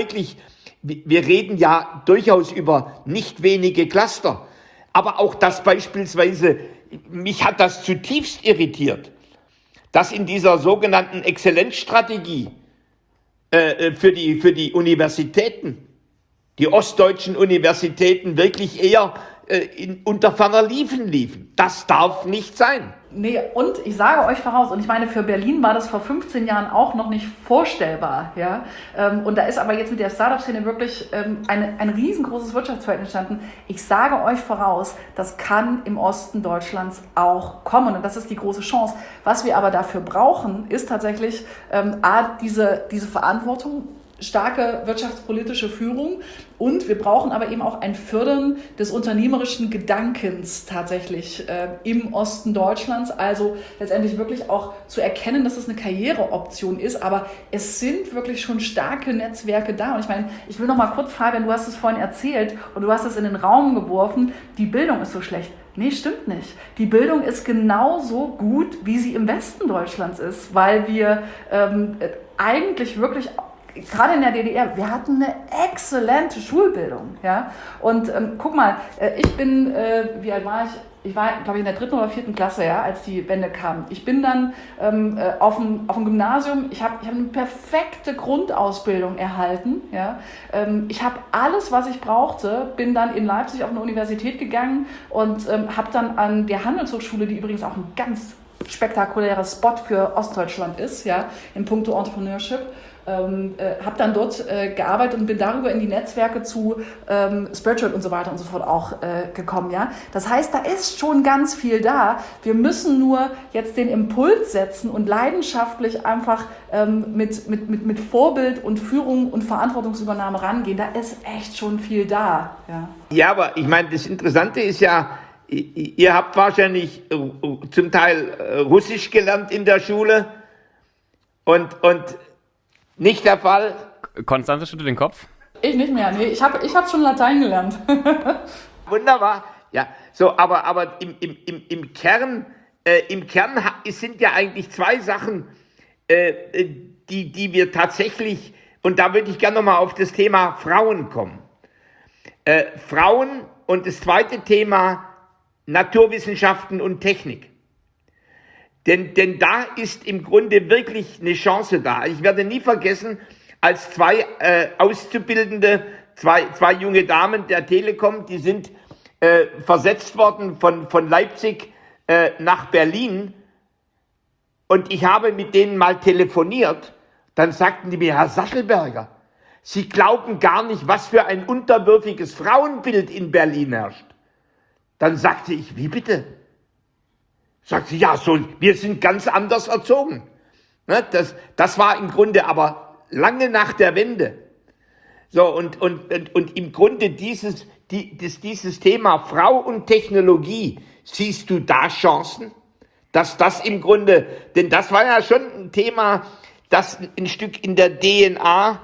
durchaus über nicht wenige Cluster. Aber auch das beispielsweise, mich hat das zutiefst irritiert, dass in dieser sogenannten Exzellenzstrategie für die Universitäten, die ostdeutschen Universitäten wirklich eher unter ferner liefen. Das darf nicht sein. Nee, und ich sage euch voraus, und ich meine, für Berlin war das vor 15 Jahren auch noch nicht vorstellbar. Ja? Und da ist aber jetzt mit der Startup-Szene wirklich ein riesengroßes Wirtschaftsfeld entstanden. Ich sage euch voraus, das kann im Osten Deutschlands auch kommen. Und das ist die große Chance. Was wir aber dafür brauchen, ist tatsächlich diese Verantwortung, starke wirtschaftspolitische Führung, und wir brauchen aber eben auch ein Fördern des unternehmerischen Gedankens tatsächlich im Osten Deutschlands, also letztendlich wirklich auch zu erkennen, dass es eine Karriereoption ist, aber es sind wirklich schon starke Netzwerke da. Und ich meine, ich will noch mal kurz, Fabian, du hast es vorhin erzählt und du hast es in den Raum geworfen, die Bildung ist so schlecht. Nee, stimmt nicht. Die Bildung ist genauso gut, wie sie im Westen Deutschlands ist, weil wir eigentlich wirklich gerade in der DDR, wir hatten eine exzellente Schulbildung. Ja? Und guck mal, ich bin, wie alt war ich? Ich war, glaube ich, in der 3. oder 4. Klasse, ja, als die Wende kam. Ich bin dann auf dem Gymnasium, ich hab eine perfekte Grundausbildung erhalten. Ja. Ich habe alles, was ich brauchte, bin dann in Leipzig auf eine Universität gegangen und habe dann an der Handelshochschule, die übrigens auch ein ganz spektakulärer Spot für Ostdeutschland ist, ja, in puncto Entrepreneurship, habe dann dort gearbeitet und bin darüber in die Netzwerke zu Spreadshirt und so weiter und so fort auch gekommen. Ja? Das heißt, da ist schon ganz viel da. Wir müssen nur jetzt den Impuls setzen und leidenschaftlich einfach mit Vorbild und Führung und Verantwortungsübernahme rangehen. Da ist echt schon viel da. Ja, aber ich meine, das Interessante ist ja, ihr habt wahrscheinlich zum Teil Russisch gelernt in der Schule und nicht der Fall. Konstanze schüttelt den Kopf. Ich nicht mehr, nee. Ich hab schon Latein gelernt. Wunderbar. Ja, so, aber im Kern sind ja eigentlich 2 Sachen, die wir tatsächlich, und da würde ich gerne nochmal auf das Thema Frauen kommen. Frauen und das zweite Thema Naturwissenschaften und Technik. Denn da ist im Grunde wirklich eine Chance da. Ich werde nie vergessen, als 2 Auszubildende, zwei junge Damen der Telekom, die sind versetzt worden von Leipzig nach Berlin. Und ich habe mit denen mal telefoniert. Dann sagten die mir, Herr Sattelberger, Sie glauben gar nicht, was für ein unterwürfiges Frauenbild in Berlin herrscht. Dann sagte ich, wie bitte? Sagt sie, ja, so, wir sind ganz anders erzogen. Ne, das war im Grunde aber lange nach der Wende. So, und im Grunde dieses Thema Frau und Technologie, siehst du da Chancen? Dass das im Grunde, denn das war ja schon ein Thema, das ein Stück in der DNA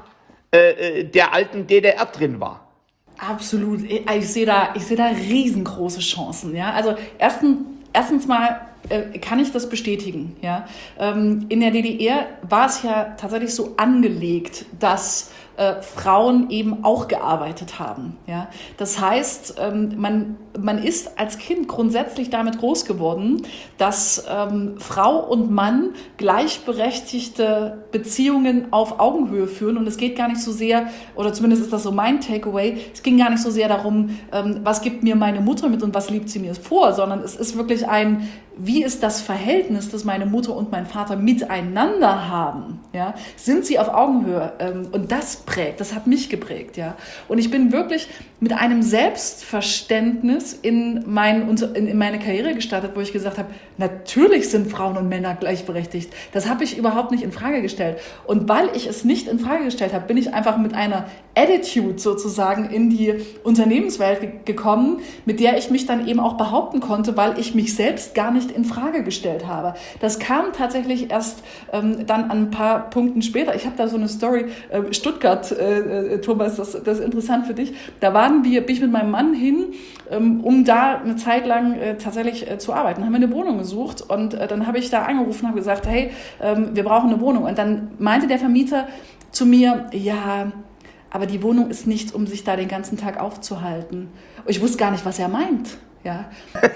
der alten DDR drin war. Absolut. Ich sehe da riesengroße Chancen. Ja? Also erstens mal kann ich das bestätigen. Ja? In der DDR war es ja tatsächlich so angelegt, dass Frauen eben auch gearbeitet haben. Ja? Das heißt, man ist als Kind grundsätzlich damit groß geworden, dass Frau und Mann gleichberechtigte Beziehungen auf Augenhöhe führen. Und es geht gar nicht so sehr, oder zumindest ist das so mein Takeaway, es ging gar nicht so sehr darum, was gibt mir meine Mutter mit und was liebt sie mir vor, sondern es ist wirklich wie ist das Verhältnis, das meine Mutter und mein Vater miteinander haben? Ja? Sind sie auf Augenhöhe? Und das hat mich geprägt. Ja? Und ich bin wirklich mit einem Selbstverständnis in meine Karriere gestartet, wo ich gesagt habe, natürlich sind Frauen und Männer gleichberechtigt. Das habe ich überhaupt nicht in Frage gestellt. Und weil ich es nicht in Frage gestellt habe, bin ich einfach mit einer Attitude sozusagen in die Unternehmenswelt gekommen, mit der ich mich dann eben auch behaupten konnte, weil ich mich selbst gar nicht in Frage gestellt habe. Das kam tatsächlich erst dann an ein paar Punkten später. Ich habe da so eine Story, Stuttgart, Thomas, das ist interessant für dich. Da bin ich mit meinem Mann hin, um da eine Zeit lang tatsächlich zu arbeiten. Haben wir eine Wohnung gesucht und dann habe ich da angerufen und habe gesagt, hey, wir brauchen eine Wohnung. Und dann meinte der Vermieter zu mir, ja, aber die Wohnung ist nichts, um sich da den ganzen Tag aufzuhalten. Und ich wusste gar nicht, was er meint. Ja.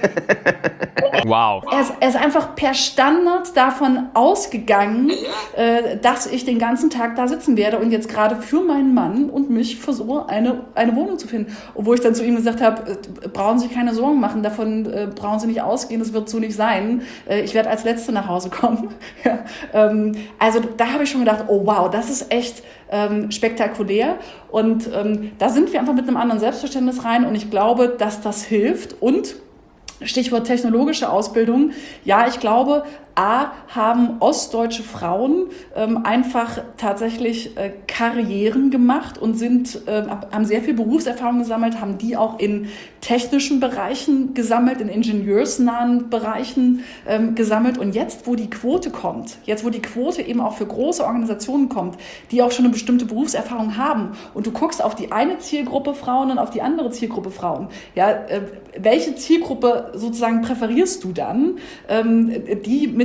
Wow. Er ist einfach per Standard davon ausgegangen, dass ich den ganzen Tag da sitzen werde und jetzt gerade für meinen Mann und mich versuche, eine Wohnung zu finden. Obwohl ich dann zu ihm gesagt habe, brauchen Sie sich keine Sorgen machen, davon brauchen Sie nicht ausgehen, das wird so nicht sein. Ich werde als Letzte nach Hause kommen. Ja. Also da habe ich schon gedacht, oh wow, das ist echt spektakulär. Und da sind wir einfach mit einem anderen Selbstverständnis rein und ich glaube, dass das hilft. Und Stichwort technologische Ausbildung. Ja, ich glaube, haben ostdeutsche Frauen einfach tatsächlich Karrieren gemacht und haben sehr viel Berufserfahrung gesammelt, haben die auch in technischen Bereichen gesammelt, in ingenieursnahen Bereichen gesammelt. Und jetzt, wo die Quote kommt, jetzt, wo die Quote eben auch für große Organisationen kommt, die auch schon eine bestimmte Berufserfahrung haben, und du guckst auf die eine Zielgruppe Frauen und auf die andere Zielgruppe Frauen, ja, welche Zielgruppe sozusagen präferierst du dann? Die mit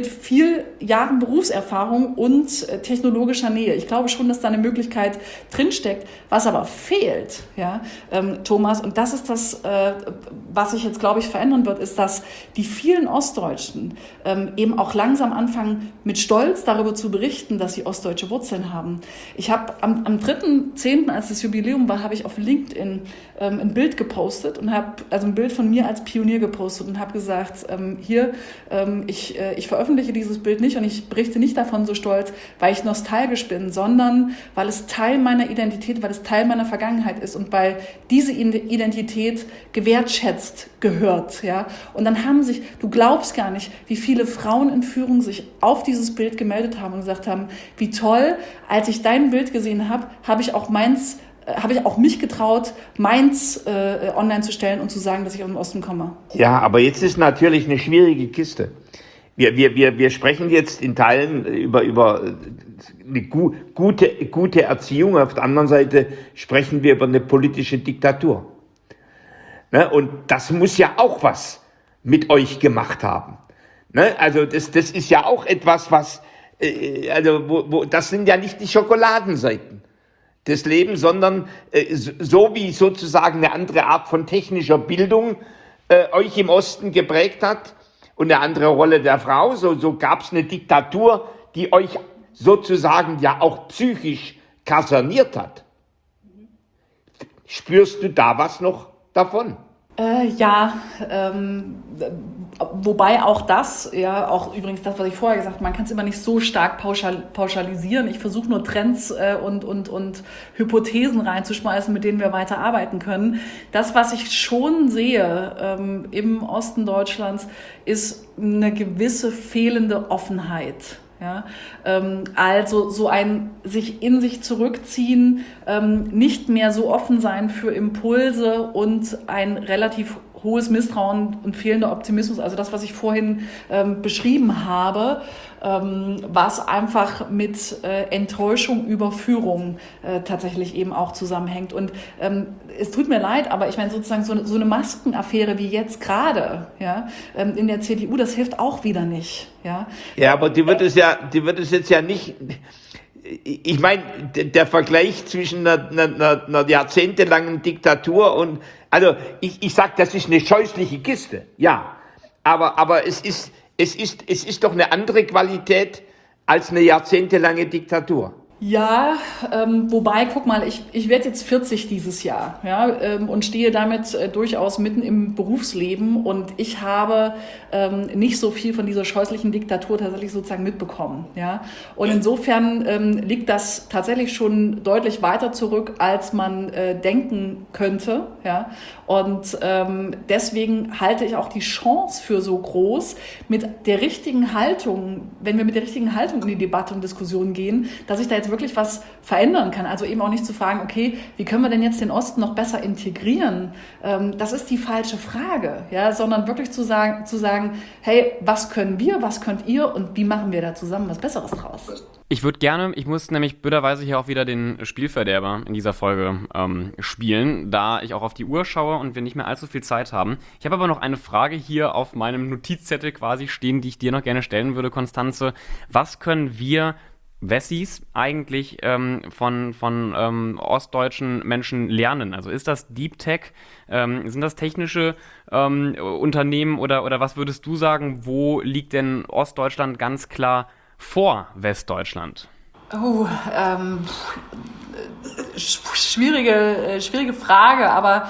mit viel Jahren Berufserfahrung und technologischer Nähe. Ich glaube schon, dass da eine Möglichkeit drinsteckt. Was aber fehlt, ja, Thomas, und das ist das, was sich jetzt, glaube ich, verändern wird, ist, dass die vielen Ostdeutschen eben auch langsam anfangen, mit Stolz darüber zu berichten, dass sie ostdeutsche Wurzeln haben. Ich habe am 3.10., als das Jubiläum war, habe ich auf LinkedIn ein Bild gepostet und also ein Bild von mir als Pionier gepostet und habe gesagt, ich veröffentliche dieses Bild nicht und ich berichte nicht davon so stolz, weil ich nostalgisch bin, sondern weil es Teil meiner Identität, weil es Teil meiner Vergangenheit ist und weil diese Identität gewertschätzt gehört. Ja? Und dann du glaubst gar nicht, wie viele Frauenentführungen sich auf dieses Bild gemeldet haben und gesagt haben, wie toll, als ich dein Bild gesehen habe, habe ich auch mich getraut, meins online zu stellen und zu sagen, dass ich aus dem Osten komme. Ja, aber jetzt ist natürlich eine schwierige Kiste. Wir sprechen jetzt in Teilen über eine gute Erziehung. Auf der anderen Seite sprechen wir über eine politische Diktatur. Ne? Und das muss ja auch was mit euch gemacht haben. Ne? Also das ist ja auch etwas, was, das sind ja nicht die Schokoladenseiten des Lebens, sondern so wie sozusagen eine andere Art von technischer Bildung euch im Osten geprägt hat und eine andere Rolle der Frau, so gab es eine Diktatur, die euch sozusagen ja auch psychisch kaserniert hat. Spürst du da was noch davon? Wobei auch das, ja, auch übrigens das, was ich vorher gesagt habe, man kann es immer nicht so stark pauschalisieren. Ich versuche nur Trends und Hypothesen reinzuschmeißen, mit denen wir weiter arbeiten können. Das, was ich schon sehe im Osten Deutschlands, ist eine gewisse fehlende Offenheit. Ja, also so ein sich in sich zurückziehen, nicht mehr so offen sein für Impulse und ein relativ hohes Misstrauen und fehlender Optimismus, also das, was ich vorhin beschrieben habe, was einfach mit Enttäuschung, Überführung tatsächlich eben auch zusammenhängt. Und es tut mir leid, aber ich meine sozusagen so eine Maskenaffäre wie jetzt gerade, ja, in der CDU, das hilft auch wieder nicht. Ja, aber die wird es jetzt ja nicht. Ich meine, der Vergleich zwischen einer jahrzehntelangen Diktatur und, also ich sag, das ist eine scheußliche Kiste, ja, aber es ist doch eine andere Qualität als eine jahrzehntelange Diktatur. Ja, wobei, guck mal, ich werde jetzt 40 dieses Jahr, ja, und stehe damit durchaus mitten im Berufsleben und ich habe nicht so viel von dieser scheußlichen Diktatur tatsächlich sozusagen mitbekommen, ja. Und insofern liegt das tatsächlich schon deutlich weiter zurück, als man denken könnte, ja. Und deswegen halte ich auch die Chance für so groß, mit der richtigen Haltung, wenn wir mit der richtigen Haltung in die Debatte und Diskussion gehen, dass ich da jetzt wirklich was verändern kann. Also eben auch nicht zu fragen, okay, wie können wir denn jetzt den Osten noch besser integrieren? Das ist die falsche Frage, ja, sondern wirklich zu sagen, hey, was können wir, was könnt ihr und wie machen wir da zusammen was Besseres draus? Ich muss nämlich blöderweise hier auch wieder den Spielverderber in dieser Folge spielen, da ich auch auf die Uhr schaue und wir nicht mehr allzu viel Zeit haben. Ich habe aber noch eine Frage hier auf meinem Notizzettel quasi stehen, die ich dir noch gerne stellen würde, Constanze. Was können wir Wessis eigentlich von ostdeutschen Menschen lernen? Also ist das Deep Tech, sind das technische Unternehmen oder was würdest du sagen, wo liegt denn Ostdeutschland ganz klar vor Westdeutschland? Schwierige Frage, aber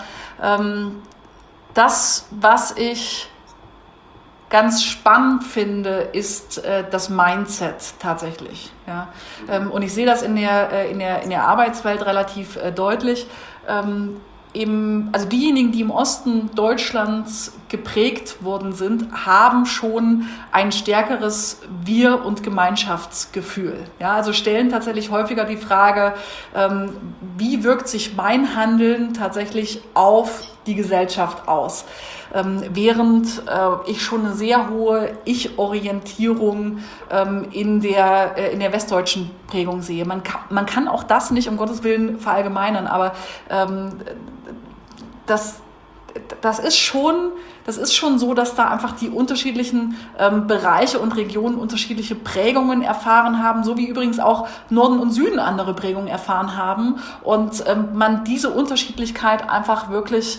das, was ich ganz spannend finde, ist das Mindset tatsächlich. Ja? Und ich sehe das in der Arbeitswelt relativ deutlich. Also diejenigen, die im Osten Deutschlands geprägt worden sind, haben schon ein stärkeres Wir- und Gemeinschaftsgefühl. Ja, also stellen tatsächlich häufiger die Frage, wie wirkt sich mein Handeln tatsächlich auf die Gesellschaft aus? Während ich schon eine sehr hohe Ich-Orientierung in der westdeutschen Prägung sehe. Man kann auch das nicht, um Gottes Willen, verallgemeinern, aber das ist schon so, dass da einfach die unterschiedlichen Bereiche und Regionen unterschiedliche Prägungen erfahren haben, so wie übrigens auch Norden und Süden andere Prägungen erfahren haben und man diese Unterschiedlichkeit einfach wirklich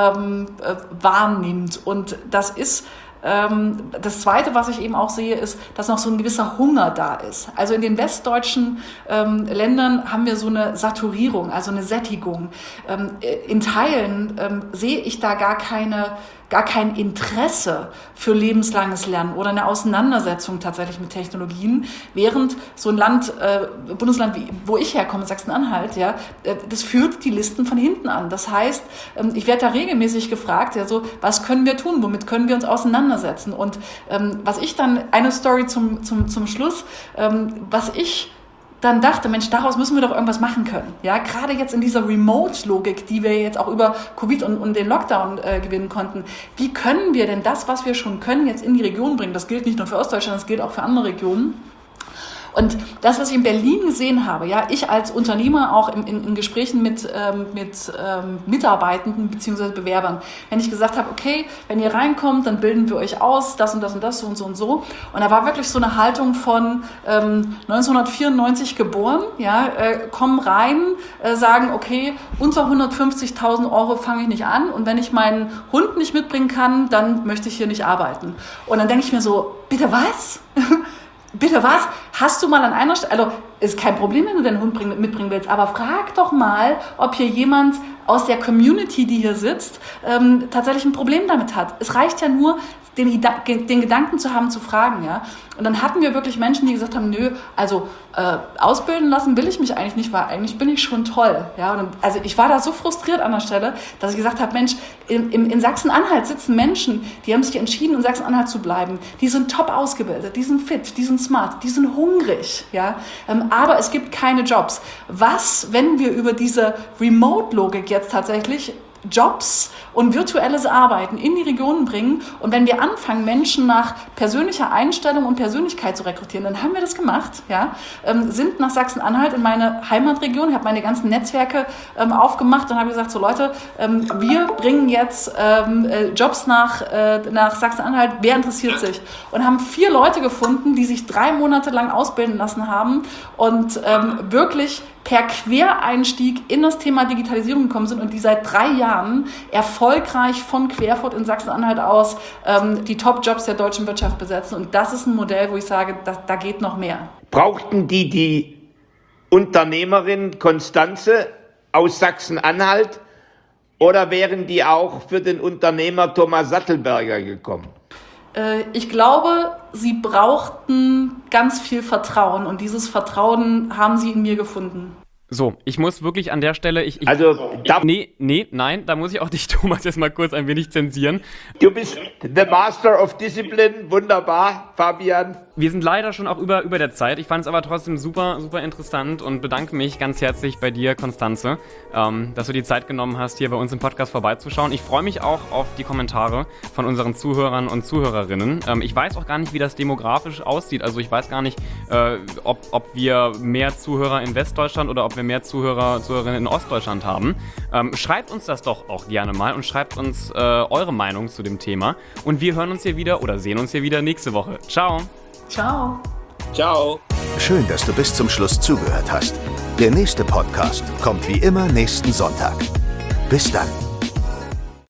wahrnimmt. Und das ist das Zweite, was ich eben auch sehe, ist, dass noch so ein gewisser Hunger da ist. Also in den westdeutschen Ländern haben wir so eine Saturierung, also eine Sättigung. In Teilen sehe ich da gar kein Interesse für lebenslanges Lernen oder eine Auseinandersetzung tatsächlich mit Technologien, während so ein Bundesland, wo ich herkomme, Sachsen-Anhalt, ja, das führt die Listen von hinten an. Das heißt, ich werde da regelmäßig gefragt, ja, so, was können wir tun, womit können wir uns auseinandersetzen? Und was ich dann, eine Story zum Schluss, was ich dann dachte, Mensch, daraus müssen wir doch irgendwas machen können. Ja, gerade jetzt in dieser Remote-Logik, die wir jetzt auch über Covid und den Lockdown gewinnen konnten. Wie können wir denn das, was wir schon können, jetzt in die Region bringen? Das gilt nicht nur für Ostdeutschland, das gilt auch für andere Regionen. Und das, was ich in Berlin gesehen habe, ja, ich als Unternehmer auch in Gesprächen mit Mitarbeitenden bzw. Bewerbern, wenn ich gesagt habe, okay, wenn ihr reinkommt, dann bilden wir euch aus, das und das und das, so und so und so. Und da war wirklich so eine Haltung von 1994 geboren, ja, kommen rein, sagen, okay, unter 150.000 Euro fange ich nicht an und wenn ich meinen Hund nicht mitbringen kann, dann möchte ich hier nicht arbeiten. Und dann denke ich mir so, bitte was? Bitte was? Hast du mal an einer Stelle, also ist kein Problem, wenn du deinen Hund mitbringen willst, aber frag doch mal, ob hier jemand aus der Community, die hier sitzt, tatsächlich ein Problem damit hat. Es reicht ja nur, den Gedanken zu haben, zu fragen, ja. Und dann hatten wir wirklich Menschen, die gesagt haben, nö, also ausbilden lassen will ich mich eigentlich nicht, weil eigentlich bin ich schon toll, ja. Und also ich war da so frustriert an der Stelle, dass ich gesagt habe, Mensch, in Sachsen-Anhalt sitzen Menschen, die haben sich entschieden, in Sachsen-Anhalt zu bleiben. Die sind top ausgebildet, die sind fit, die sind smart, die sind hungrig, ja. Aber es gibt keine Jobs. Was, wenn wir über diese Remote-Logik jetzt tatsächlich Jobs und virtuelles Arbeiten in die Regionen bringen und wenn wir anfangen, Menschen nach persönlicher Einstellung und Persönlichkeit zu rekrutieren, dann haben wir das gemacht, ja, sind nach Sachsen-Anhalt in meine Heimatregion, habe meine ganzen Netzwerke aufgemacht und habe gesagt, so Leute, wir bringen jetzt Jobs nach Sachsen-Anhalt, wer interessiert sich? Und haben 4 Leute gefunden, die sich 3 Monate lang ausbilden lassen haben und wirklich per Quereinstieg in das Thema Digitalisierung gekommen sind und die seit 3 Jahren erfolgreich von Querfurt in Sachsen-Anhalt aus die Top-Jobs der deutschen Wirtschaft besetzen. Und das ist ein Modell, wo ich sage, da geht noch mehr. Brauchten die Unternehmerin Constanze aus Sachsen-Anhalt oder wären die auch für den Unternehmer Thomas Sattelberger gekommen? Ich glaube, sie brauchten ganz viel Vertrauen und dieses Vertrauen haben sie in mir gefunden. So, ich muss wirklich an der Stelle, nein, da muss ich auch dich, Thomas, jetzt mal kurz ein wenig zensieren. Du bist the Master of Discipline, wunderbar, Fabian. Wir sind leider schon auch über der Zeit. Ich fand es aber trotzdem super, super interessant und bedanke mich ganz herzlich bei dir, Constanze, dass du die Zeit genommen hast, hier bei uns im Podcast vorbeizuschauen. Ich freue mich auch auf die Kommentare von unseren Zuhörern und Zuhörerinnen. Ich weiß auch gar nicht, wie das demografisch aussieht. Also ich weiß gar nicht, ob wir mehr Zuhörer in Westdeutschland oder ob wir mehr Zuhörerinnen in Ostdeutschland haben. Schreibt uns das doch auch gerne mal und schreibt uns eure Meinung zu dem Thema. Und wir hören uns hier wieder oder sehen uns hier wieder nächste Woche. Ciao. Ciao. Ciao. Schön, dass du bis zum Schluss zugehört hast. Der nächste Podcast kommt wie immer nächsten Sonntag. Bis dann.